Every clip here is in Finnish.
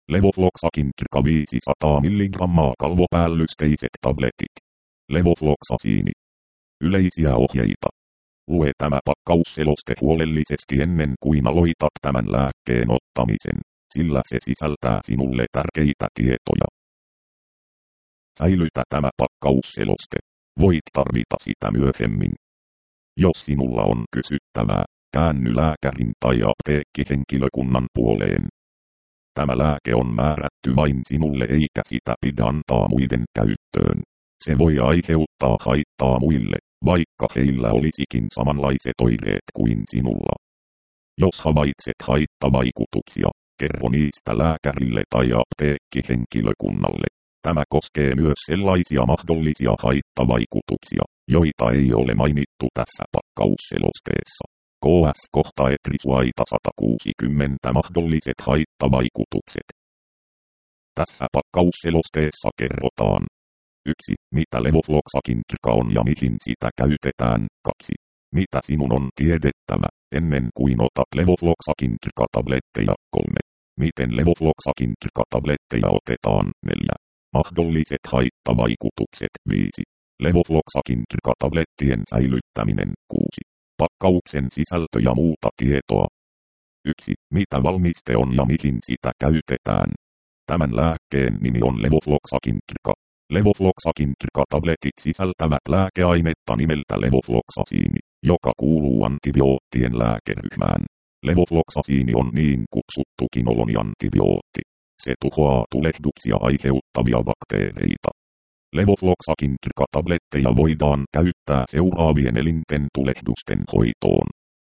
Levofloxacin 500 mg kalvopäällysteiset tabletit. Levofloxacini. Yleisiä ohjeita. Lue tämä pakkausseloste huolellisesti ennen kuin aloitat tämän lääkkeen ottamisen, sillä se sisältää sinulle tärkeitä tietoja. Säilytä tämä pakkausseloste. Voit tarvita sitä myöhemmin. Jos sinulla on kysyttävää, käänny lääkärin tai apteekkihenkilökunnan puoleen. Tämä lääke on määrätty vain sinulle eikä sitä pidä antaa muiden käyttöön. Se voi aiheuttaa haittaa muille, vaikka heillä olisikin samanlaiset oireet kuin sinulla. Jos havaitset haittavaikutuksia, kerro niistä lääkärille tai apteekkihenkilökunnalle. Tämä koskee myös sellaisia mahdollisia haittavaikutuksia, joita ei ole mainittu tässä pakkausselosteessa. KS-kohta etrisuaita 160 mahdolliset haittavaikutukset. Tässä pakkausselosteessa kerrotaan 1. Mitä levofloxacin on ja mihin sitä käytetään. 2. Mitä sinun on tiedettävä ennen kuin otat levofloxacin tabletteja. 3. Miten levofloxacin tabletteja otetaan. 4. Mahdolliset haittavaikutukset. 5. Levofloxacin tablettien säilyttäminen. 6. Pakkauksen sisältö ja muuta tietoa. 1. Mitä valmiste on ja mihin sitä käytetään. Tämän lääkkeen nimi on levofloxacin. Levofloxacin tabletit sisältävät lääkeainetta nimeltä levofloxacini, joka kuuluu antibioottien lääkeryhmään. Levofloxacini on niin kutsuttu kinoloniantibiootti. Se tuhoaa tulehduksia aiheuttavia bakteereita. Levofloxacin tabletteja voidaan käyttää seuraavien elinten tulehdusten hoitoon.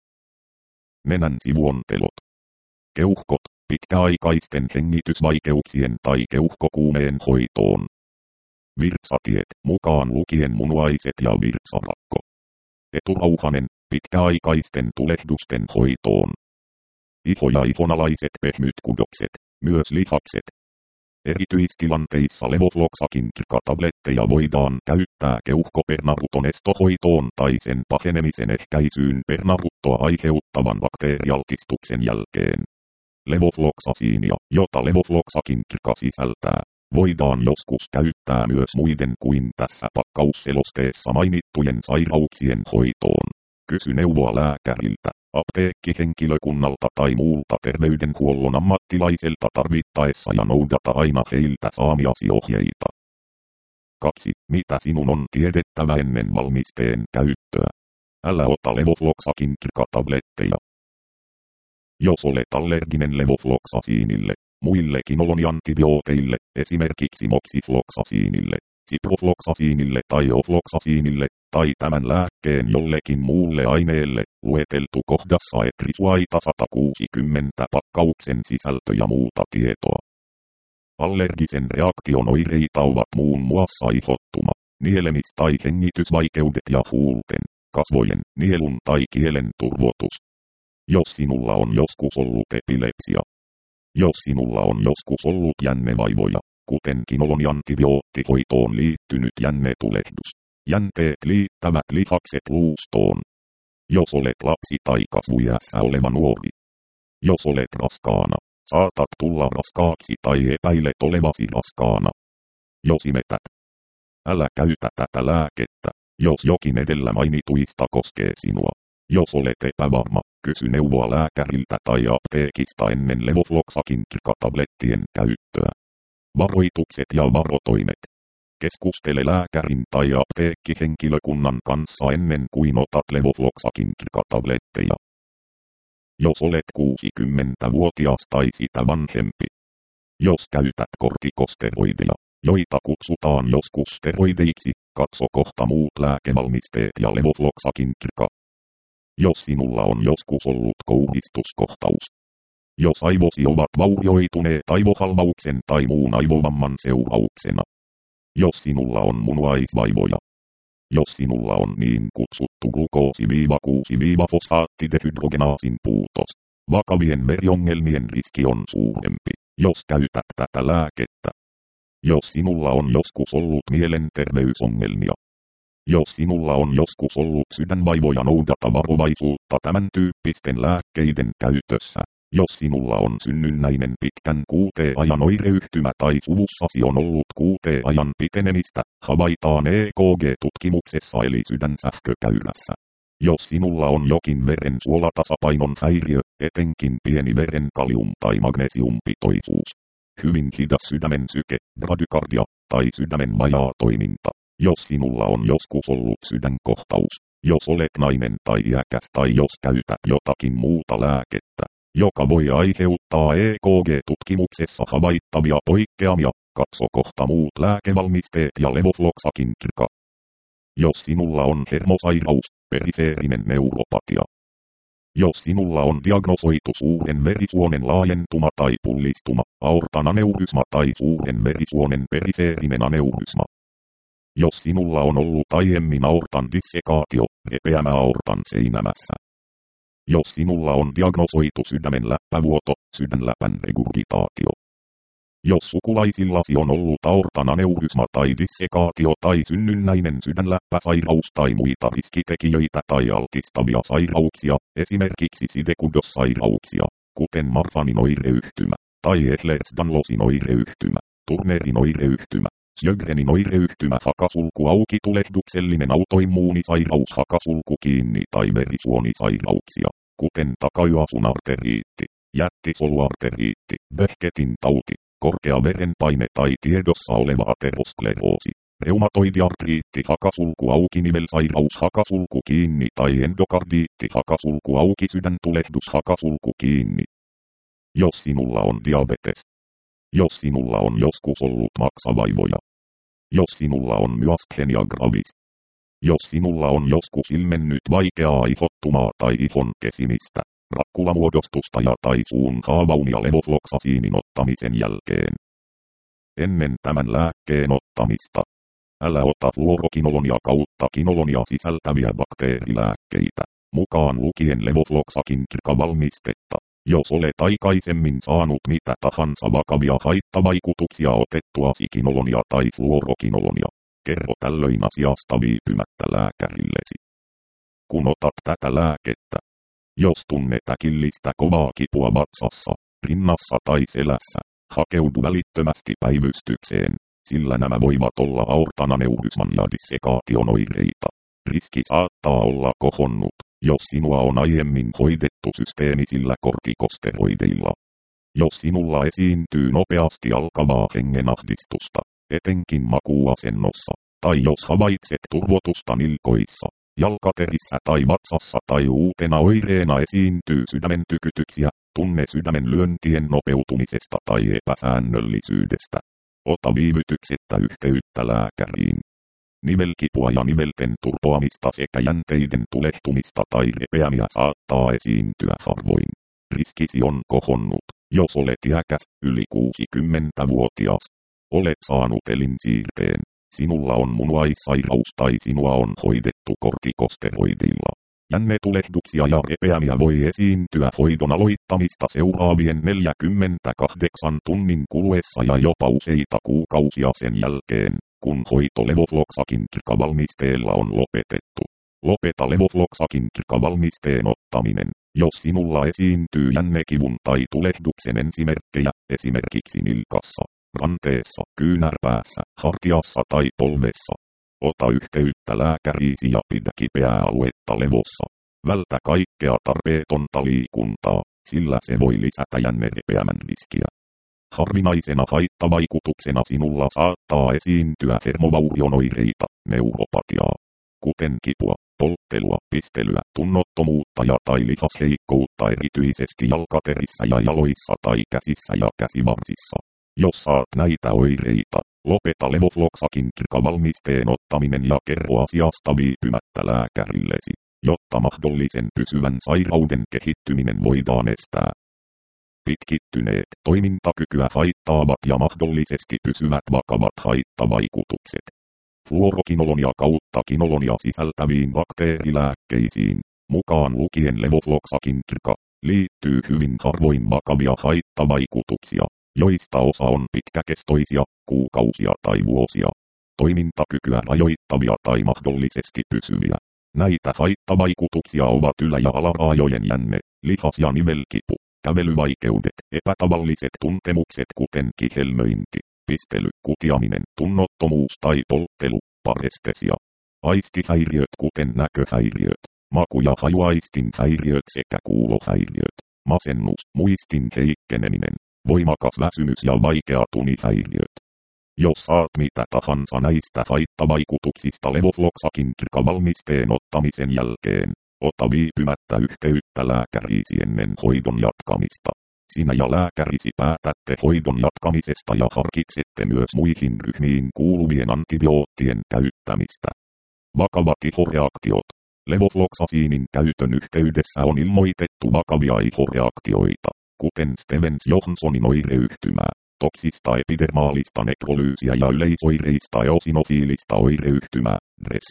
Nenän sivuontelot. Keuhkot, pitkäaikaisten hengitysvaikeuksien tai keuhkokuumeen hoitoon. Virtsatiet, mukaan lukien munuaiset ja virtsarakko. Eturauhanen, pitkäaikaisten tulehdusten hoitoon. Iho- ja ihonalaiset pehmyt kudokset, myös lihakset. Erityistilanteissa levofloxacin tabletteja voidaan käyttää keuhkopernaruton estohoitoon tai sen pahenemisen ehkäisyyn pernaruttoa aiheuttavan bakteerialtistuksen jälkeen. Levofloxacinia, jota levofloxacin sisältää, voidaan joskus käyttää myös muiden kuin tässä pakkausselosteessa mainittujen sairauksien hoitoon. Kysy neuvoa lääkäriltä, apteekkihenkilökunnalta tai muulta terveydenhuollon ammattilaiselta tarvittaessa ja noudata aina heiltä saamiasi ohjeita. 2. Mitä sinun on tiedettävä ennen valmisteen käyttöä? Älä ota levofloxacin tabletteja. Jos olet allerginen levofloxacinille, muille kinoloniantibiooteille, esimerkiksi moxifloxacinille, ciprofloxacinille tai ofloxacinille, tai tämän lääkkeen jollekin muulle aineelle, lueteltu kohdassa etrisuaita 160 pakkauksen sisältö ja muuta tietoa. Allergisen reaktion oireita ovat muun muassa ihottuma, nielemis- tai hengitysvaikeudet ja huulten, kasvojen, nielun tai kielen turvotus. Jos sinulla on joskus ollut epilepsia. Jos sinulla on joskus ollut jännevaivoja, kuten kinoloniantibioottihoitoon liittynyt jännetulehdus. Jänteet liittävät lihakset luustoon. Jos olet lapsi tai kasvuiässä oleva nuori. Jos olet raskaana, saatat tulla raskaaksi tai epäilet olevasi raskaana. Jos imetät. Älä käytä tätä lääkettä, jos jokin edellä mainituista koskee sinua. Jos olet epävarma, kysy neuvoa lääkäriltä tai apteekista ennen levofloxacin tablettien käyttöä. Varoitukset ja varotoimet. Keskustele lääkärin tai apteekkihenkilökunnan kanssa ennen kuin otat levofloxacin tabletteja. Jos olet 60-vuotias tai sitä vanhempi. Jos käytät kortikosteroideja, joita kutsutaan joskus steroideiksi, katso kohta muut lääkevalmisteet ja levofloxacin. Jos sinulla on joskus ollut kouristuskohtaus. Jos aivosi ovat vaurioituneet aivohalvauksen tai muun aivovamman seurauksena. Jos sinulla on munuaisvaivoja. Jos sinulla on niin kutsuttu glukoosi-6-fosfaattidehydrogenaasin puutos. Vakavien veriongelmien riski on suurempi, jos käytät tätä lääkettä. Jos sinulla on joskus ollut mielenterveysongelmia. Jos sinulla on joskus ollut sydänvaivoja, noudata varovaisuutta tämän tyyppisten lääkkeiden käytössä. Jos sinulla on synnynnäinen pitkän QT-ajan oireyhtymä tai suvussasi on ollut QT-ajan pitenemistä, havaitaan EKG-tutkimuksessa eli sydänsähkökäyrässä. Jos sinulla on jokin verensuolatasapainon häiriö, etenkin pieni veren kalium- tai magnesiumpitoisuus, hyvin hidas sydämen syke, bradykardia, tai sydämen vajaa toiminta, jos sinulla on joskus ollut sydänkohtaus, jos olet nainen tai iäkäs tai jos käytät jotakin muuta lääkettä, joka voi aiheuttaa EKG-tutkimuksessa havaittavia poikkeamia, katso kohta muut lääkevalmisteet ja levofloxacin kirka. Jos sinulla on hermosairaus, perifeerinen neuropatia. Jos sinulla on diagnosoitu suuren verisuonen laajentuma tai pullistuma, aortan aneurysma tai suuren verisuonen perifeerinen aneurysma. Jos sinulla on ollut aiemmin aortan dissekaatio, repeämä aortan seinämässä. Jos sinulla on diagnosoitu sydämen läppävuoto, sydänläpän regurgitaatio. Jos sukulaisillasi on ollut aortan aneurysma tai dissekaatio tai synnynnäinen sydänläppäsairaus tai muita riskitekijöitä tai altistavia sairauksia, esimerkiksi sidekudossairauksia, kuten Marfanin oireyhtymä, tai Ehlers-Danlosin oireyhtymä, Turnerin oireyhtymä, Sjögrenin oireyhtymä, hakasulku auki tulehduksellinen autoimmuunisairaus, hakasulku kiinni tai verisuonisairauksia, kuten Takayafun arteriitti, jättisoluarteriitti, Behketin tauti, korkea verenpaine tai tiedossa oleva ateroskleroosi, reumatoidiartriitti, hakasulku auki nivelsairaus, hakasulku kiinni tai endokardiitti, hakasulku auki sydäntulehdus, hakasulku kiinni. Jos sinulla on diabetes. Jos sinulla on joskus ollut maksavaivoja. Jos sinulla on myasthenia gravis. Jos sinulla on joskus ilmennyt vaikeaa ihottumaa tai ihon kesimistä, rakkulamuodostusta ja tai suun haavaumia levofloxacinin ottamisen jälkeen. Ennen tämän lääkkeen ottamista, älä ota fluorokinolonia kautta kinolonia sisältäviä bakteerilääkkeitä, mukaan lukien levofloxacin kirkavalmistetta. Jos olet aikaisemmin saanut mitä tahansa vakavia haittavaikutuksia otettuasi kinolonia tai fluorokinolonia, kerro tällöin asiasta viipymättä lääkärillesi. Kun otat tätä lääkettä, jos tunnet äkillistä kovaa kipua vatsassa, rinnassa tai selässä, hakeudu välittömästi päivystykseen, sillä nämä voivat olla aortan aneurysman ja dissekaation oireita. Riski saattaa olla kohonnut, jos sinua on aiemmin hoidettu systeemisillä kortikosteroideilla. Jos sinulla esiintyy nopeasti alkavaa hengenahdistusta, etenkin makuuasennossa, tai jos havaitset turvotusta nilkoissa, jalkaterissä tai vatsassa tai uutena oireena esiintyy sydämen tykytyksiä, tunne sydämen lyöntien nopeutumisesta tai epäsäännöllisyydestä, ota viivytyksettä yhteyttä lääkäriin. Nivelkipua ja nivelten turpoamista sekä jänteiden tulehtumista tai repeämiä saattaa esiintyä harvoin. Riskisi on kohonnut, jos olet iäkäs, yli 60-vuotias. Olet saanut elinsiirteen, sinulla on munuaissairaus tai sinua on hoidettu kortikosteroidilla. Jännetulehduksia ja repeämiä voi esiintyä hoidon aloittamista seuraavien 48 tunnin kuluessa ja jopa useita kuukausia sen jälkeen, kun hoito levofloxacin kirkavalmisteella on lopetettu. Lopeta levofloxacin kirkavalmisteen ottaminen, jos sinulla esiintyy jännekivun tai tulehduksen ensimerkkejä, esimerkiksi nilkassa, ranteessa, kyynärpäässä, hartiassa tai polvessa. Ota yhteyttä lääkäriisi ja pidä kipeää aluetta levossa. Vältä kaikkea tarpeetonta liikuntaa, sillä se voi lisätä jännerepeämän riskiä. Harvinaisena haittavaikutuksena sinulla saattaa esiintyä hermovaurionoireita, neuropatiaa, kuten kipua, polttelua, pistelyä, tunnottomuutta ja tai lihasheikkoutta erityisesti jalkaterissä ja jaloissa tai käsissä ja käsivarsissa. Jos saat näitä oireita, lopeta levofloxacin kirkavalmisteen ottaminen ja kerro asiasta viipymättä lääkärillesi, jotta mahdollisen pysyvän sairauden kehittyminen voidaan estää. Pitkittyneet toimintakykyä haittaavat ja mahdollisesti pysyvät vakavat haittavaikutukset. Fluorokinolonia kautta kinolonia sisältäviin bakteerilääkkeisiin, mukaan lukien levofloxacin kirka, liittyy hyvin harvoin vakavia haittavaikutuksia, joista osa on pitkäkestoisia, kuukausia tai vuosia. Toimintakykyä rajoittavia tai mahdollisesti pysyviä. Näitä haittavaikutuksia ovat ylä- ja alaraajojen jänne, lihas- ja nivelkipu, kävelyvaikeudet, epätavalliset tuntemukset kuten kihelmöinti, pistely, kutiaminen, tunnottomuus tai polttelu, parestesia. Aistihäiriöt kuten näköhäiriöt, maku- ja hajuaistin häiriöt sekä kuulohäiriöt, masennus, muistin heikkeneminen, voimakas väsymys ja vaikeat unihäiriöt. Jos saat mitä tahansa näistä haittavaikutuksista levofloxacin valmisteen ottamisen jälkeen, ota viipymättä yhteyttä lääkäriisi ennen hoidon jatkamista. Sinä ja lääkärisi päätätte hoidon jatkamisesta ja harkitsette myös muihin ryhmiin kuuluvien antibioottien käyttämistä. Vakavat ihoreaktiot. Levofloxacinin käytön yhteydessä on ilmoitettu vakavia ihoreaktioita, kuten Stevens-Johnsonin oireyhtymää, toksista epidermaalista nekrolyysiä ja yleisoireista eosinofiilista oireyhtymää, DRES.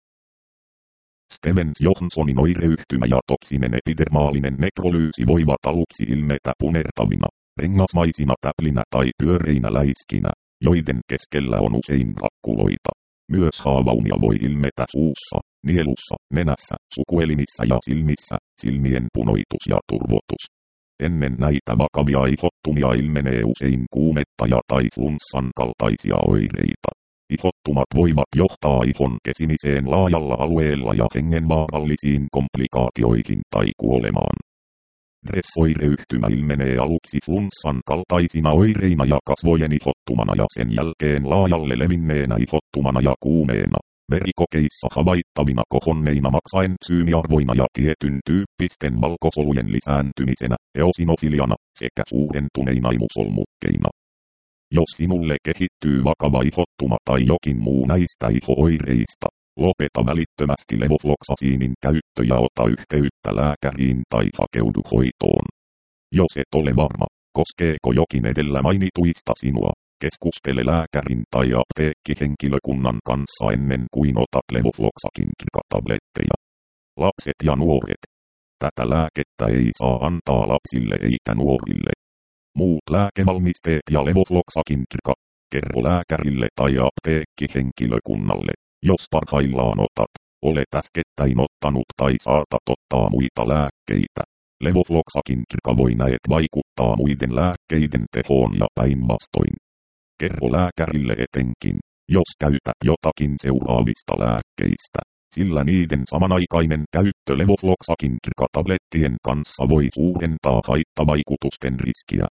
Stevens-Johnsonin oireyhtymä ja toksinen epidermaalinen nekrolyysi voivat aluksi ilmetä punertavina, rengasmaisina täplinä tai pyöreinä läiskinä, joiden keskellä on usein rakkuloita. Myös haavaumia voi ilmetä suussa, nielussa, nenässä, sukuelimissä ja silmissä, silmien punoitus ja turvotus. Ennen näitä vakavia ihottumia ilmenee usein kuumetta ja tai flunssan kaltaisia oireita. Ihottumat voivat johtaa ihon kesimiseen laajalla alueella ja hengenvaarallisiin komplikaatioihin tai kuolemaan. DRES-oireyhtymä ilmenee aluksi flunssan kaltaisina oireina ja kasvojen ihottumana ja sen jälkeen laajalle levinneenä ihottumana ja kuumeena, verikokeissa havaittavina kohonneina maksaentsyymiarvoina ja tietyn tyyppisten valkosolujen lisääntymisenä, eosinofiliana, sekä suurentuneina imusolmukkeina. Jos sinulle kehittyy vakava ihottuma tai jokin muu näistä iho-oireista, lopeta välittömästi levofloxacinin käyttö ja ota yhteyttä lääkäriin tai hakeudu hoitoon. Jos et ole varma, koskeeko jokin edellä mainituista sinua, keskustele lääkärin tai apteekkihenkilökunnan kanssa ennen kuin otat levofloxacin-tabletteja. Lapset ja nuoret. Tätä lääkettä ei saa antaa lapsille eikä nuorille. Muut lääkevalmisteet ja levofloxacin-kirka, kerro lääkärille tai apteekkihenkilökunnalle, jos parhaillaan otat, olet äskettäin ottanut tai saatat ottaa muita lääkkeitä. Levofloxacin-kirka voi näet vaikuttaa muiden lääkkeiden tehoon ja päinvastoin. Kerro lääkärille etenkin, jos käytät jotakin seuraavista lääkkeistä, sillä niiden samanaikainen käyttö levofloxacin-tablettien kanssa voi suurentaa haittavaikutusten riskiä.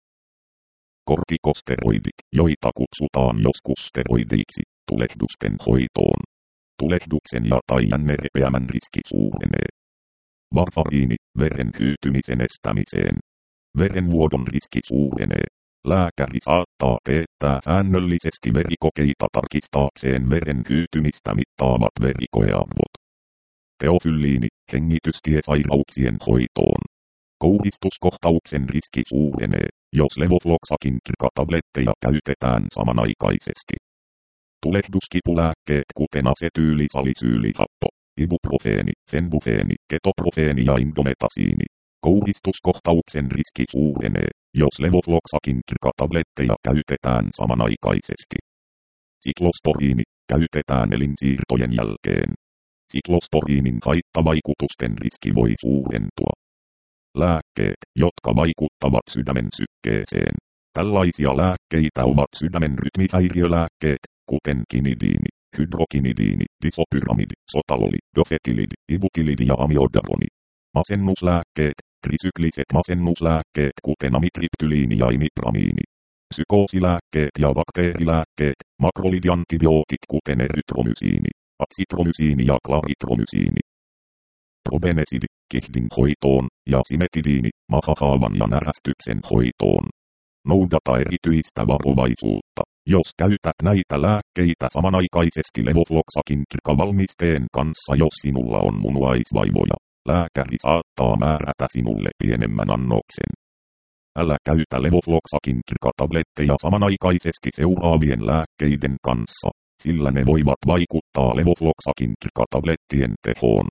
Kortikosteroidit, joita kutsutaan joskus steroideiksi, tulehdusten hoitoon. Tulehduksen ja tai jännerepeämän riski suurenee. Varfariini, veren hyytymisen estämiseen. Verenvuodon riski suurenee. Lääkäri saattaa teettää säännöllisesti verikokeita tarkistaakseen veren hyytymistä mittaavat verikoearvot. Teofylliini, hengitystiesairauksien hoitoon. Kouhistuskohtauksen riski suurenee, jos levofloxacin-tabletteja käytetään samanaikaisesti. Tulehduskipulääkkeet kuten asetyylisalisyylihappo, ibuprofeeni, fenbufeeni, ketoprofeeni ja indometasiini. Kouhistuskohtauksen riski suurenee, jos levofloxacin-tabletteja käytetään samanaikaisesti. Siklosporiini käytetään elinsiirtojen jälkeen. Siklosporiinin haittavaikutusten riski voi suurentua. Lääkkeet, jotka vaikuttavat sydämen sykkeeseen. Tällaisia lääkkeitä ovat sydämen rytmihäiriölääkkeet, kuten kinidiini, hydrokinidiini, disopyramidi, sotaloli, dofetilidi, ibutilidi ja amiodaroni. Masennuslääkkeet, trisykliset masennuslääkkeet kuten amitriptyliini ja imipramiini. Psykoosilääkkeet ja bakteerilääkkeet, makrolidiantibiootit kuten erytromysiini, aksitromysiini ja klaritromysiini. Probenesidi, kihdin hoitoon, ja simetidiini, mahahaavan ja närästyksen hoitoon. Noudata erityistä varovaisuutta, jos käytät näitä lääkkeitä samanaikaisesti levofloxacin-valmisteen kanssa, jos sinulla on munuaisvaivoja. Lääkäri saattaa määrätä sinulle pienemmän annoksen. Älä käytä levofloxacin-tabletteja samanaikaisesti seuraavien lääkkeiden kanssa, sillä ne voivat vaikuttaa levofloxacin-tablettien tehoon.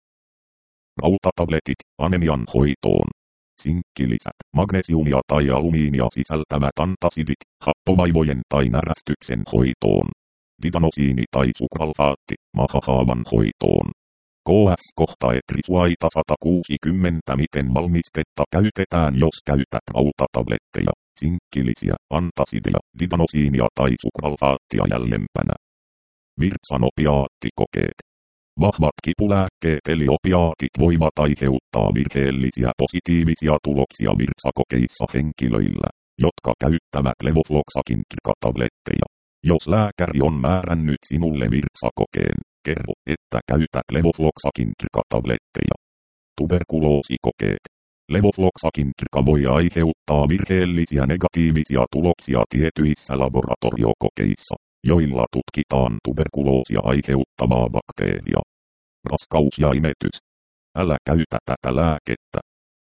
Rautatabletit, anemian hoitoon. Sinkkilisät, magnesiumia tai alumiinia sisältävät antasidit, happovaivojen tai närästyksen hoitoon. Didanosiini tai sukralfaatti, mahahaavan hoitoon. KS kohta etrisuaita 160. Miten valmistetta käytetään, jos käytät rautatabletteja, sinkkilisiä, antasideja, didanosiinia tai sukralfaattia jäljempänä. Virtsan opiaattikokeet. Vahvat kipulääkkeet eli opiaatit voivat aiheuttaa virheellisiä positiivisia tuloksia virtsakokeissa henkilöillä, jotka käyttävät levofloxacin-tabletteja. Jos lääkäri on määrännyt sinulle virtsakokeen, kerro, että käytät levofloxacin-tabletteja. Tuberkuloosikokeet. Levofloxacin voi aiheuttaa virheellisiä negatiivisia tuloksia tietyissä laboratoriokokeissa, joilla tutkitaan tuberkuloosia aiheuttavaa bakteeria. Raskaus ja imetys. Älä käytä tätä lääkettä.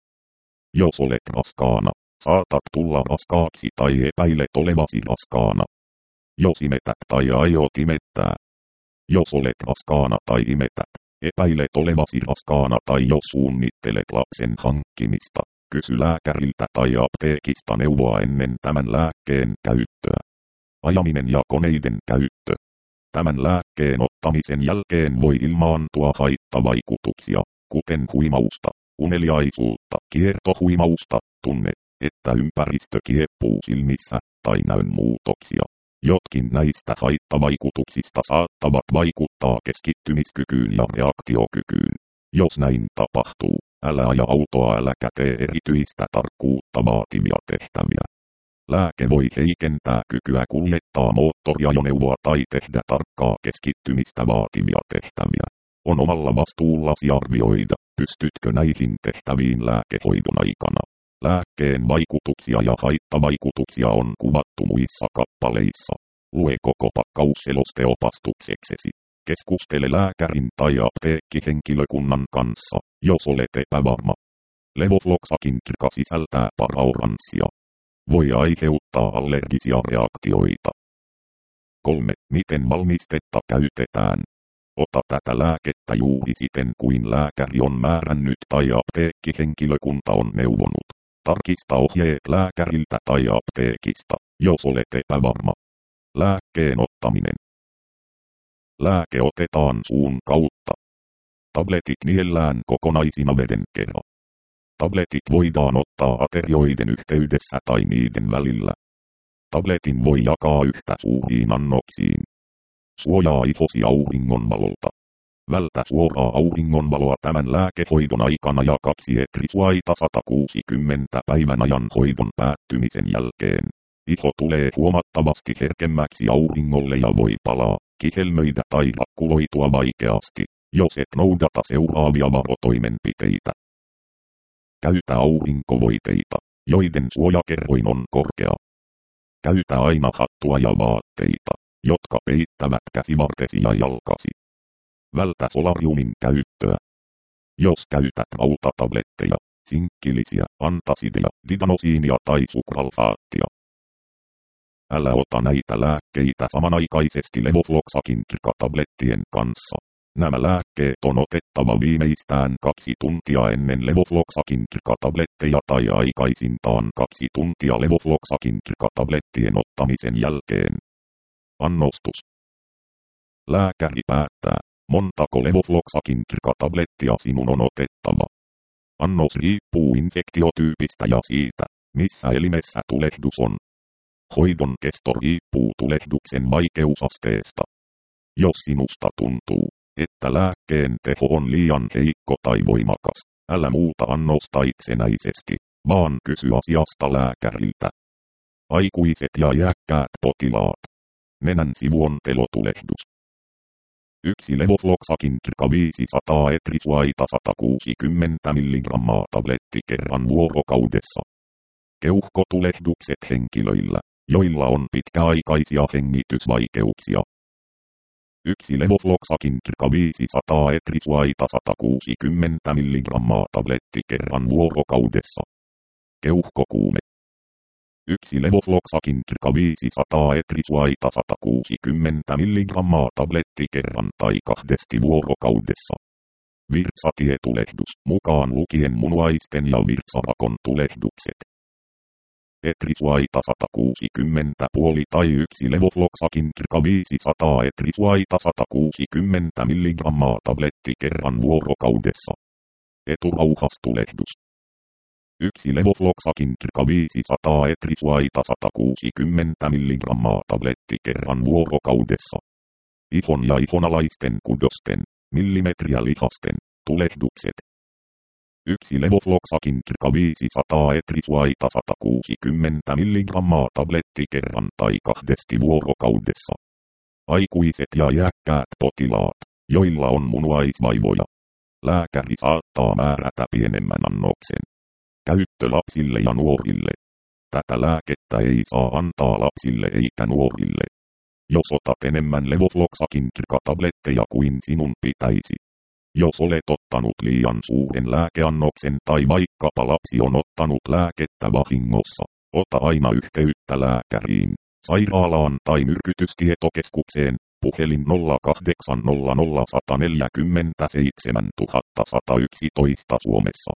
Jos olet raskaana, saatat tulla raskaaksi tai epäilet olevasi raskaana. Jos imetät tai aiot imettää. Jos olet raskaana tai imetät, epäilet olevasi raskaana tai jos suunnittelet lapsen hankkimista, kysy lääkäriltä tai apteekista neuvoa ennen tämän lääkkeen käyttöä. Ajaminen ja koneiden käyttö. Tämän lääkkeen ottamisen jälkeen voi ilmaantua haittavaikutuksia, kuten huimausta, uneliaisuutta, kiertohuimausta, tunne, että ympäristö kieppuu silmissä, tai näönmuutoksia. Jotkin näistä haittavaikutuksista saattavat vaikuttaa keskittymiskykyyn ja reaktiokykyyn. Jos näin tapahtuu, älä aja autoa äläkä tee erityistä tarkkuutta vaativia tehtäviä. Lääke voi heikentää kykyä kuljettaa moottoriajoneuvoa tai tehdä tarkkaa keskittymistä vaativia tehtäviä. On omalla vastuullasi arvioida, pystytkö näihin tehtäviin lääkehoidon aikana. Lääkkeen vaikutuksia ja haittavaikutuksia on kuvattu muissa kappaleissa. Lue koko pakkausseloste opastukseksesi. Keskustele lääkärin tai apteekkihenkilökunnan kanssa, jos olet epävarma. Levofloxacin sisältää parauranssia. Voi aiheuttaa allergisia reaktioita. 3. Miten valmistetta käytetään? Ota tätä lääkettä juuri siten kuin lääkäri on määrännyt tai apteekkihenkilökunta on neuvonut. Tarkista ohjeet lääkäriltä tai apteekista, jos olet epävarma. Lääkkeen ottaminen. Lääke otetaan suun kautta. Tabletit niellään kokonaisina veden kera. Tabletit voidaan ottaa aterioiden yhteydessä tai niiden välillä. Tabletin voi jakaa yhtä suuriin annoksiin. Suojaa ihosi auringonvalolta. Vältä suoraa auringonvaloa tämän lääkehoidon aikana ja 2 etrisuaita 160 päivän ajan hoidon päättymisen jälkeen. Iho tulee huomattavasti herkemmäksi auringolle ja voi palaa, kihelmöidä tai rakkuloitua vaikeasti, jos et noudata seuraavia varotoimenpiteitä. Käytä aurinkovoiteita, joiden suojakerroin on korkea. Käytä aina hattua ja vaatteita, jotka peittävät käsivartesi ja jalkasi. Vältä solariumin käyttöä. Jos käytät rautatabletteja, sinkkilisiä, antasideja, didanosiinia tai sukralfaattia. Älä ota näitä lääkkeitä samanaikaisesti levofloxacin-tablettien kanssa. Nämä lääkkeet on otettava viimeistään 2 tuntia ennen levofloxacin-tabletteja tai aikaisintaan 2 tuntia levofloxacin-tablettien ottamisen jälkeen. Annostus. Lääkäri päättää, montako levofloxacin-tablettia sinun on otettava. Annos riippuu infektiotyypistä ja siitä, missä elimessä tulehdus on. Hoidon kesto riippuu tulehduksen vaikeusasteesta. Jos sinusta tuntuu, että lääkkeen teho on liian heikko tai voimakas, älä muuta annosta itsenäisesti, vaan kysy asiasta lääkäriltä. Aikuiset ja iäkkäät potilaat. Nenän sivuontelotulehdus. 1 levofloxacin 500 etrisuaita 160 mg tabletti kerran vuorokaudessa. Keuhkotulehdukset henkilöillä, joilla on pitkäaikaisia hengitysvaikeuksia. 1 levofloxacin 500 etrisuaita 160 mg tabletti kerran vuorokaudessa. Keuhkokuume. 1 levofloxacin 500 etrisuaita 160 mg tabletti kerran tai 2 vuorokaudessa. Virtsatietulehdus, mukaan lukien munuaisten ja virtsarakon tulehdukset. Etrisuaita 160 puoli tai 1 levofloxakin 500 etrisuaita 160 mg tabletti kerran vuorokaudessa. Eturauhastulehdus. 1 levofloxakin 500 etrisuaita 160 mg tabletti kerran vuorokaudessa. Ihon ja ihonalaisten kudosten, millimetriä lihasten, tulehdukset. 1 levofloxakin 500 etrisuaita 160 mg tabletti kerran tai 2 vuorokaudessa. Aikuiset ja iäkkäät potilaat, joilla on munuaisvaivoja. Lääkäri saattaa määrätä pienemmän annoksen. Käyttö lapsille ja nuorille. Tätä lääkettä ei saa antaa lapsille eikä nuorille. Jos otat enemmän levofloxakin tabletteja kuin sinun pitäisi. Jos olet ottanut liian suuren lääkeannoksen tai vaikkapa lapsi on ottanut lääkettä vahingossa, ota aina yhteyttä lääkäriin, sairaalaan tai myrkytystietokeskukseen, puhelin 0800 147 111 Suomessa,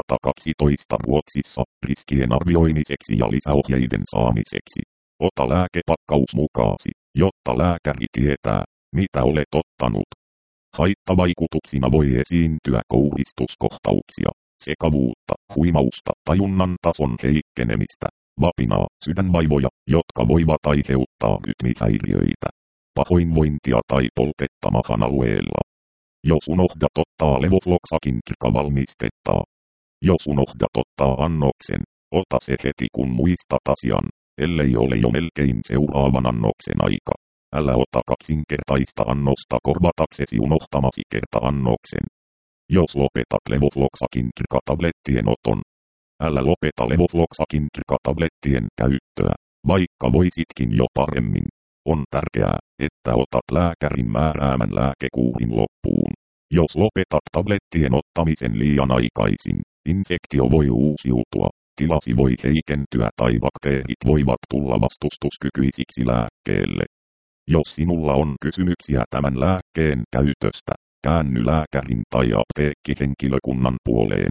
112 Ruotsissa, riskien arvioimiseksi ja lisäohjeiden saamiseksi. Ota lääkepakkaus mukaasi, jotta lääkäri tietää, mitä olet ottanut. Haittavaikutuksina voi esiintyä kouristuskohtauksia, sekavuutta, huimausta, tajunnan tason heikkenemistä, vapinaa, sydänvaivoja, jotka voivat aiheuttaa rytmihäiriöitä, pahoinvointia tai poltetta mahan alueella. Jos unohdat ottaa levofloxakin valmistetta. Jos unohdat ottaa annoksen, ota se heti kun muistat asian, ellei ole jo melkein seuraavan annoksen aika. Älä ota kaksinkertaista annosta korvataksesi unohtamasi kerta-annoksen. Jos lopetat levofloxakin tablettien oton. Älä lopeta levofloxakin tablettien käyttöä, vaikka voisitkin jo paremmin. On tärkeää, että otat lääkärin määräämän lääkekuurin loppuun. Jos lopetat tablettien ottamisen liian aikaisin, infektio voi uusiutua, tilasi voi heikentyä tai bakteerit voivat tulla vastustuskykyisiksi lääkkeelle. Jos sinulla on kysymyksiä tämän lääkkeen käytöstä, käänny lääkärin tai apteekkihenkilökunnan puoleen.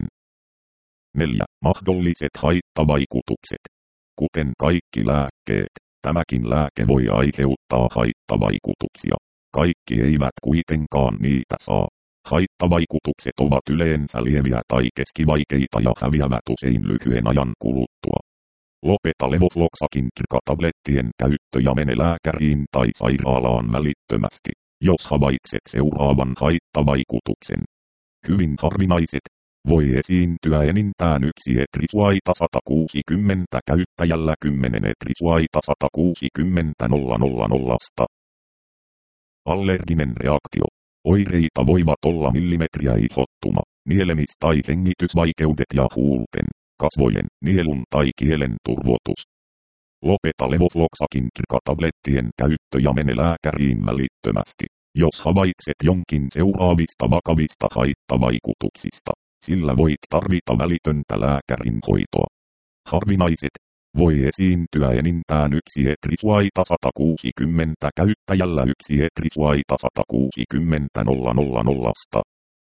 4. Mahdolliset haittavaikutukset. Kuten kaikki lääkkeet, tämäkin lääke voi aiheuttaa haittavaikutuksia. Kaikki eivät kuitenkaan niitä saa. Haittavaikutukset ovat yleensä lieviä tai keskivaikeita ja häviävät usein lyhyen ajan kuluttua. Lopeta levofloxakin tablettien käyttö ja mene lääkäriin tai sairaalaan välittömästi, jos havaitset seuraavan haittavaikutuksen. Hyvin harvinaiset. Voi esiintyä enintään 1 etrisuaita 160 käyttäjällä 10 etrisuaita 160 000. Allerginen reaktio. Oireita voivat olla millimetriä ihottuma, nielemis- tai hengitysvaikeudet ja huulten, kasvojen, nielun tai kielen turvotus. Lopeta levofloxakin tablettien käyttö ja mene lääkäriin välittömästi, jos havaitset jonkin seuraavista vakavista haittavaikutuksista, sillä voit tarvita välitöntä lääkärin hoitoa. Harvinaiset. Voi esiintyä enintään 1 etrisuaita 160 käyttäjällä 1 etrisuaita 160 000.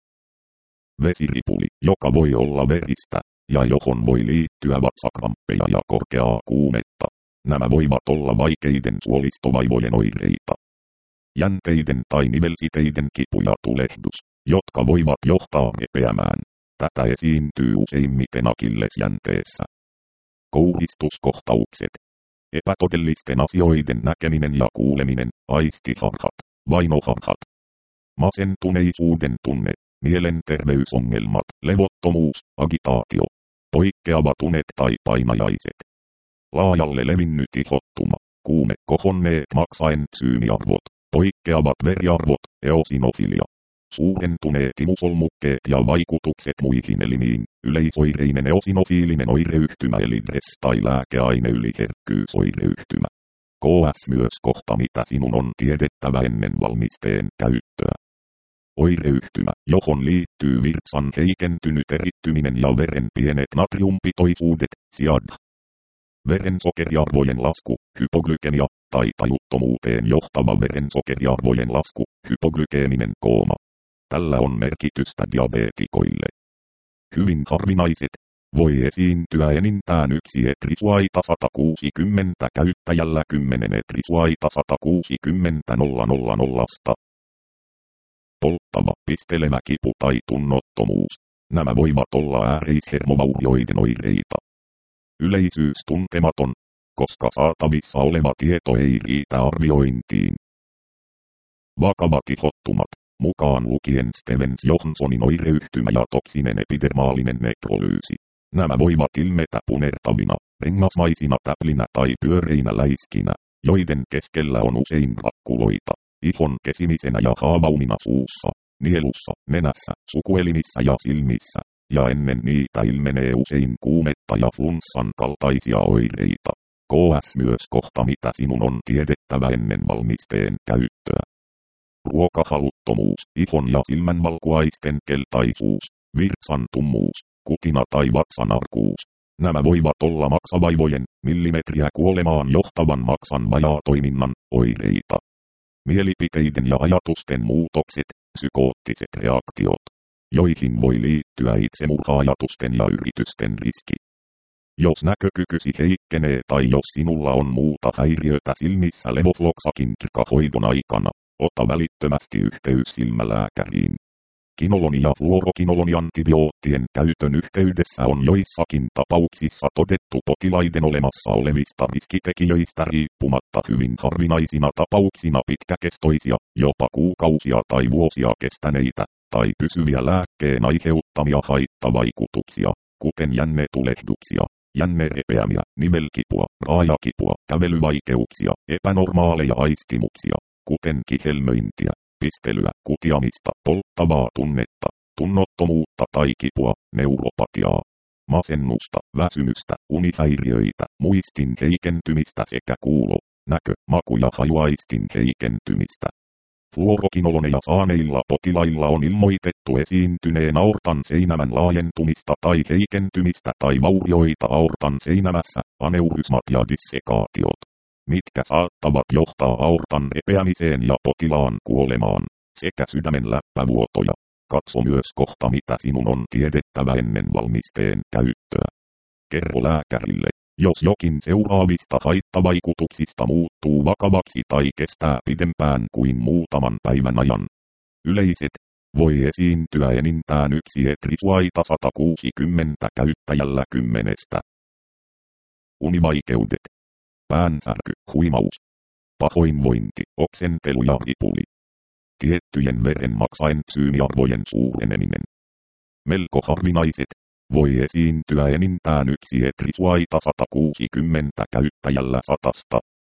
Vesiripuli, joka voi olla veristä, ja johon voi liittyä vatsakramppeja ja korkeaa kuumetta. Nämä voivat olla vaikeiden suolistovaivojen oireita. Jänteiden tai nivelsiteiden kipu ja tulehdus, jotka voivat johtaa repeämään. Tätä esiintyy useimmiten akillesjänteessä. Kouristuskohtaukset. Epätodellisten asioiden näkeminen ja kuuleminen, aistiharhat, vainoharhat. Masentuneisuuden tunne, mielenterveysongelmat, levottomuus, agitaatio. Poikkeavat unet tai painajaiset. Laajalle levinnyt ihottuma, kuume, kohonneet maksaentsyymiarvot, poikkeavat veriarvot, eosinofilia. Suurentuneet imusolmukkeet ja vaikutukset muihin elimiin, yleisoireinen eosinofiilinen oireyhtymä eli DRES tai lääkeaineyliherkkyysoireyhtymä. KS myös kohta mitä sinun on tiedettävä ennen valmisteen käyttöä. Oireyhtymä, johon liittyy virtsan heikentynyt erittyminen ja veren pienet natriumpitoisuudet, SIAD. Verensokeriarvojen lasku, hypoglykemia, tai tajuttomuuteen johtava verensokeriarvojen lasku, hypoglykeeminen kooma. Tällä on merkitystä diabeetikoille. Hyvin harvinaiset. voi esiintyä enintään yksi etrisuaita 160 käyttäjällä 10 etrisuaita 160 000. Polttava, pistelevä kipu tai tunnottomuus. Nämä voivat olla ääreishermovaurioiden oireita. Yleisyys tuntematon, koska saatavissa oleva tieto ei riitä arviointiin. Vakavat ihottumat, mukaan lukien Stevens Johnsonin oireyhtymä ja toksinen epidermaalinen nekrolyysi. Nämä voivat ilmetä punertavina, rengasmaisina täplinä tai pyöreinä läiskinä, joiden keskellä on usein rakkuloita, ihon kesimisenä ja haavaumina suussa, nielussa, nenässä, sukuelimissä ja silmissä, ja ennen niitä ilmenee usein kuumetta ja flunssan kaltaisia oireita. KS myös kohta mitä sinun on tiedettävä ennen valmisteen käyttöä. Ruokahaluttomuus, ihon ja silmänvalkuaisten keltaisuus, virtsantummuus, kutina tai vatsanarkuus. Nämä voivat olla maksavaivojen, millimetriä kuolemaan johtavan maksan vajaatoiminnan oireita. Mielipiteiden ja ajatusten muutokset, psykoottiset reaktiot, joihin voi liittyä itsemurha-ajatusten ja yritysten riski. Jos näkökykysi heikkenee tai jos sinulla on muuta häiriötä silmissä levofloxakin-hoidon aikana, ota välittömästi yhteys silmälääkäriin. Kinoloni ja fluorokinoloni antibioottien käytön yhteydessä on joissakin tapauksissa todettu potilaiden olemassa olevista riskitekijöistä riippumatta hyvin harvinaisina tapauksina pitkäkestoisia, jopa kuukausia tai vuosia kestäneitä, tai pysyviä lääkkeen aiheuttamia haittavaikutuksia, kuten jännetulehduksia, jännerepeämiä, nivelkipua, raajakipua, kävelyvaikeuksia, epänormaaleja aistimuksia, kuten kihelmöintiä, pistelyä, kutiamista, polttavaa tunnetta, tunnottomuutta tai kipua, neuropatiaa, masennusta, väsymystä, unihäiriöitä, muistin heikentymistä sekä kuulo-, näkö-, maku- ja hajuaistin heikentymistä. Fluorokinoloneja saaneilla potilailla on ilmoitettu esiintyneen aortan seinämän laajentumista tai heikentymistä tai vaurioita aortan seinämässä, aneurysmat ja dissekaatiot, mitkä saattavat johtaa aortan repeämiseen ja potilaan kuolemaan, sekä sydämen läppävuotoja. Katso myös kohta mitä sinun on tiedettävä ennen valmisteen käyttöä. Kerro lääkärille, jos jokin seuraavista haittavaikutuksista muuttuu vakavaksi tai kestää pidempään kuin muutaman päivän ajan. Yleiset, voi esiintyä enintään yksi etrisuaita 160 käyttäjällä 10. Univaikeudet. Päänsärky, huimaus, pahoinvointi, oksentelu ja ripuli. Tiettyjen verenmaksaentsyymiarvojen suureneminen. Melko harvinaiset, voi esiintyä enintään yksi etrisuaita 160 käyttäjällä 100.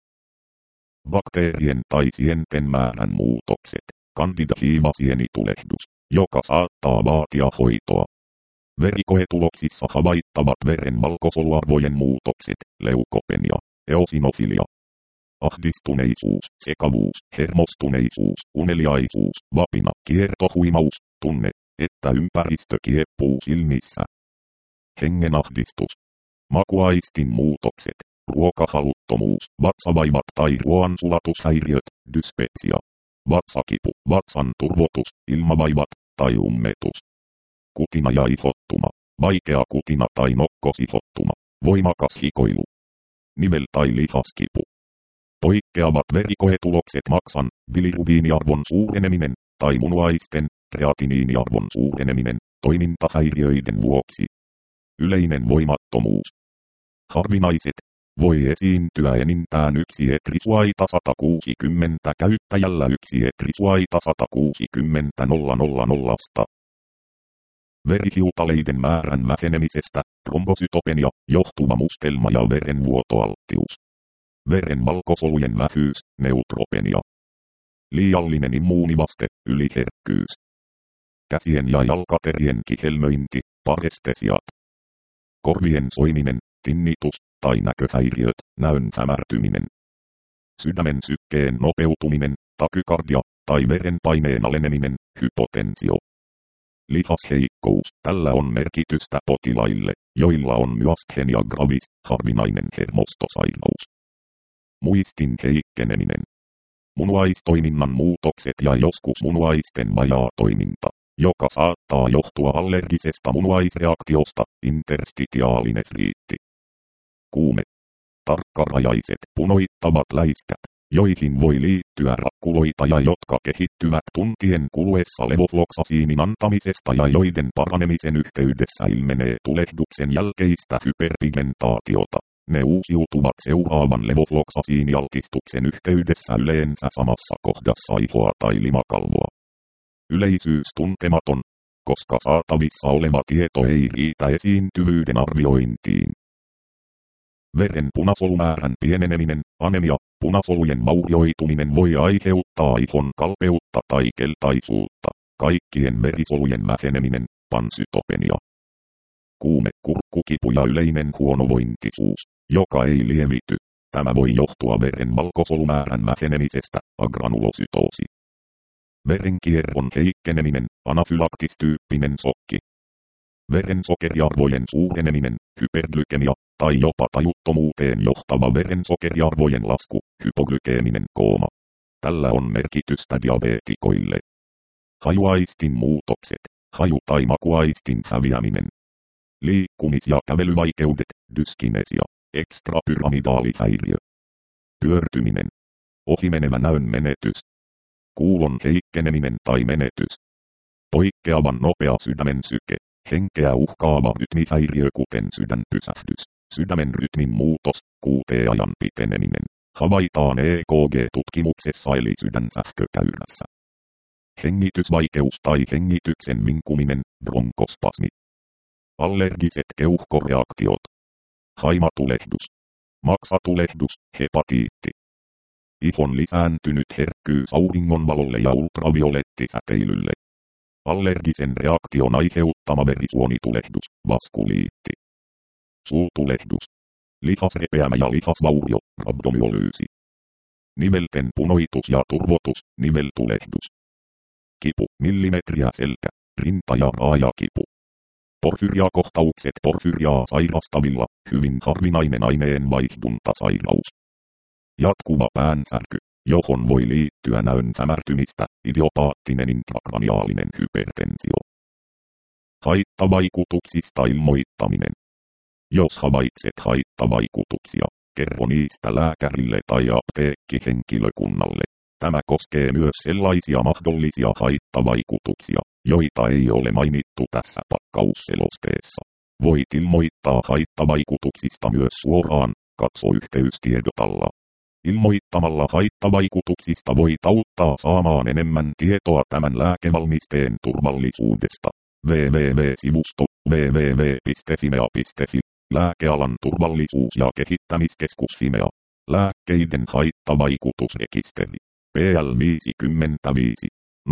Bakteerien tai sienten määrän muutokset, candida-hiivasienitulehdus, joka saattaa vaatia hoitoa. Verikoetuloksissa havaittavat veren valkosoluarvojen muutokset, leukopenia, eosinofilia. Ahdistuneisuus, sekavuus, hermostuneisuus, uneliaisuus, vapina, kiertohuimaus, tunne, että ympäristö kieppuu silmissä. Hengenahdistus. Makuaistin muutokset, ruokahaluttomuus, vatsavaivat tai ruoansulatushäiriöt, dyspepsia. Vatsakipu, vatsan turvotus, ilmavaivat tai ummetus. Kutina ja ihottuma, vaikea kutina tai nokkosihottuma, voimakas hikoilu. Nivel- tai lihaskipu. Poikkeavat verikoetulokset maksan, bilirubiiniarvon suureneminen, tai munuaisten, kreatiniiniarvon suureneminen, toimintahäiriöiden vuoksi. Yleinen voimattomuus. Harvinaiset, voi esiintyä enintään yksi etrisuaita 160 käyttäjällä yksi etrisuaita 160 000. Verihiutaleiden määrän vähenemisestä, trombosytopenia, johtuva mustelma ja verenvuotoalttius. Veren valkosolujen vähyys, neutropenia. Liiallinen immuunivaste, yliherkkyys. Käsien ja jalkaterien kihelmöinti, parestesiat. Korvien soiminen, tinnitus tai näköhäiriöt, näön hämärtyminen. Sydämen sykkeen nopeutuminen, takykardia tai verenpaineen aleneminen, hypotensio. Lihasheikkous, tällä on merkitystä potilaille, joilla on myasthenia gravis, harvinainen hermostosairaus. Muistin heikkeneminen. Munuaistoiminnan muutokset ja joskus munuaisten vajaatoiminta. joka saattaa johtua allergisesta munuaisreaktiosta, interstitiaalinefriitti. Kuume. Tarkkarajaiset punoittavat läiskät, joihin voi liittyä rakkuloita ja jotka kehittyvät tuntien kuluessa levofloksasiinin antamisesta ja joiden paranemisen yhteydessä ilmenee tulehduksen jälkeistä hyperpigmentaatiota. Ne uusiutuvat seuraavan levofloksasiinialtistuksen yhteydessä yleensä samassa kohdassa ihoa tai limakalvoa. Yleisyys tuntematon, koska saatavissa oleva tieto ei riitä esiintyvyyden arviointiin. Veren punasolumäärän pieneneminen, anemia, punasolujen vaurioituminen voi aiheuttaa ihon kalpeutta tai keltaisuutta, kaikkien verisolujen väheneminen, pansytopenia. Kuume, kurkkukipu ja yleinen huonovointisuus, joka ei lievity. Tämä voi johtua veren valkosolumäärän vähenemisestä, agranulosytoosi. Verenkierron heikkeneminen, anafylaktistyyppinen sokki. Verensokeriarvojen suureneminen, hyperglykemia, tai jopa tajuttomuuteen johtava verensokeriarvojen lasku, hypoglykeminen kooma. Tällä on merkitystä diabeetikoille. Hajuaistin muutokset, haju- tai makuaistin häviäminen. Liikkumis- ja kävelyvaikeudet, dyskinesia, ekstrapyramidaalihäiriö. Pyörtyminen. Ohimenevä näön menetys. Kuulon heikkeneminen tai menetys. Poikkeavan nopea sydämen syke. Henkeä uhkaava rytmihäiriö kuten sydänpysähdys, sydämen rytmin muutos, QT-ajan piteneminen, havaitaan EKG-tutkimuksessa eli sydänsähkökäyrässä. Hengitysvaikeus tai hengityksen vinkuminen, bronkospasmi. Allergiset keuhkoreaktiot. Haimatulehdus. Maksatulehdus, hepatiitti. Ihon lisääntynyt herkkyys auringonvalolle ja ultraviolettisäteilylle. Allergisen reaktion aiheuttama verisuonitulehdus, vaskuliitti. Suutulehdus. Lihasrepeämä ja lihasvaurio, rabdomyolyysi. Nivelten punoitus ja turvotus, niveltulehdus. Kipu, millimetriä selkä, rinta- ja raajakipu. Porfyriakohtaukset porfyriaa sairastavilla, hyvin harvinainen aineenvaihduntasairaus. Jatkuva päänsärky, johon voi liittyä näön hämärtymistä, idiopaattinen intrakraniaalinen hypertensio. Haittavaikutuksista ilmoittaminen. Jos havaitset haittavaikutuksia, kerro niistä lääkärille tai apteekkihenkilökunnalle. Tämä koskee myös sellaisia mahdollisia haittavaikutuksia, joita ei ole mainittu tässä pakkausselosteessa. Voit ilmoittaa haittavaikutuksista myös suoraan, katso yhteystiedot alla. Ilmoittamalla haittavaikutuksista voit auttaa saamaan enemmän tietoa tämän lääkevalmisteen turvallisuudesta. www.sivusto www.fimea.fi Lääkealan turvallisuus- ja kehittämiskeskus Fimea. Lääkkeiden haittavaikutusrekisteri. PL 55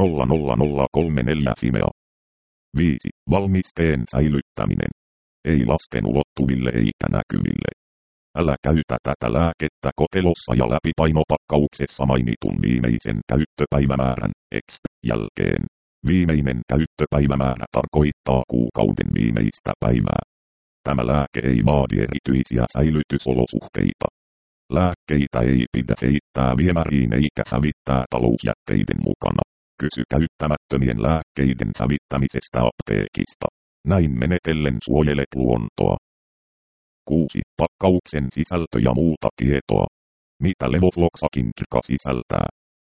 00034 Fimea. 5. Valmisteen säilyttäminen. Ei lasten ulottuville eikä näkyville. Älä käytä tätä lääkettä kotelossa ja läpipainopakkauksessa mainitun viimeisen käyttöpäivämäärän, EXP, jälkeen. Viimeinen käyttöpäivämäärä tarkoittaa kuukauden viimeistä päivää. Tämä lääke ei vaadi erityisiä säilytysolosuhteita. Lääkkeitä ei pidä heittää viemäriin eikä hävittää talousjätteiden mukana. Kysy käyttämättömien lääkkeiden hävittämisestä apteekista. Näin menetellen suojelet luontoa. 6. Pakkauksen sisältö ja muuta tietoa. Mitä levofloxakintrika sisältää?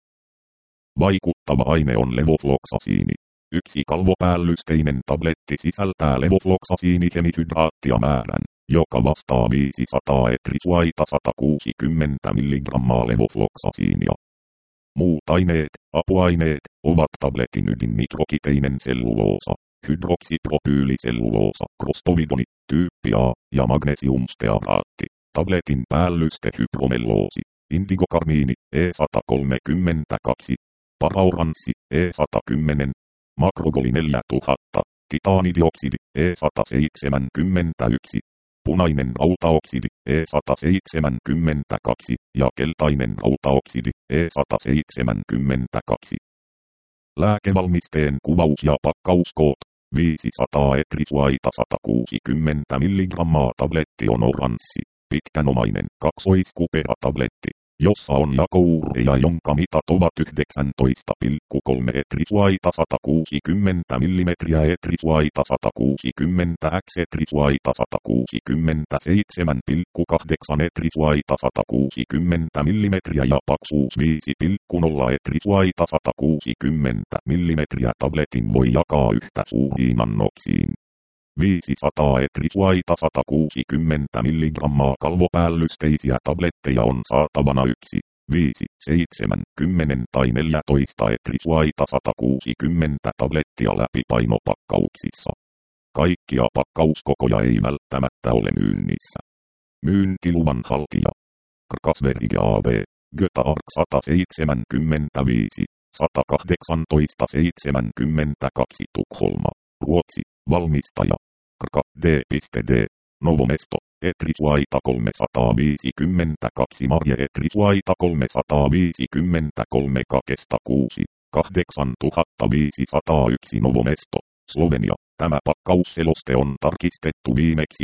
Vaikuttava aine on levofloxasiini. Yksi kalvopäällystteinen tabletti sisältää levofloxasiinihemihydraattia määrän, joka vastaa 500 etrisuaita 160 mg levofloxasiinia. Muut aineet, apuaineet, ovat tabletin ydinmikrokiteinen selluloosa, hydroksipropyyliselluloosa, krostovidoni, tyyppi A ja magnesiumstearaatti, tabletin päällyste hypromelloosi, indigokarmiini, E132, parauranssi, E110, makrogoli 4000, titaanidioksidi, E171, punainen rautaoksidi, E172 ja keltainen rautaoksidi, E172. Lääkevalmisteen kuvaus ja pakkauskoot. 500 etrisuaita 160 mg tabletti on oranssi, pitkänomainen kaksoiskupera tabletti. jossa on jakouureja, jonka mitat ovat 19,3 etrisvaita 160 mm, etrisvaita 160 x, etrisvaita 167,8, etrisvaita 160 mm ja paksuus 5,0 etrisvaita 160 mm. Tabletin voi jakaa yhtä suuriin annoksiin. 500 etrisvaita 160 mg kalvopäällysteiisiä tabletteja on saatavana 1, 5, 7, 10 tai 14 etrisvaita 160 tablettia läpipainopakkauksissa. Kaikkia pakkauskokoja ei välttämättä ole myynnissä. Myyntiluvan haltija. Krkasverige AB, Göta Ark 175, 118,72 Tukholma, Ruotsi, valmistaja. Krka D.D. Novomesto, etrisvaita 352 Marje, etrisvaita 353 Kakesta 6, 8501 Novomesto, Slovenia. Tämä pakkausseloste on tarkistettu viimeksi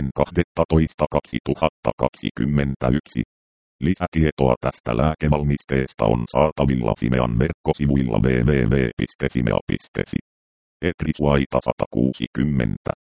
2.12.2021. Lisätietoa tästä lääkevalmisteesta on saatavilla Fimean verkkosivuilla www.fimea.fi. Etrisvaita 160.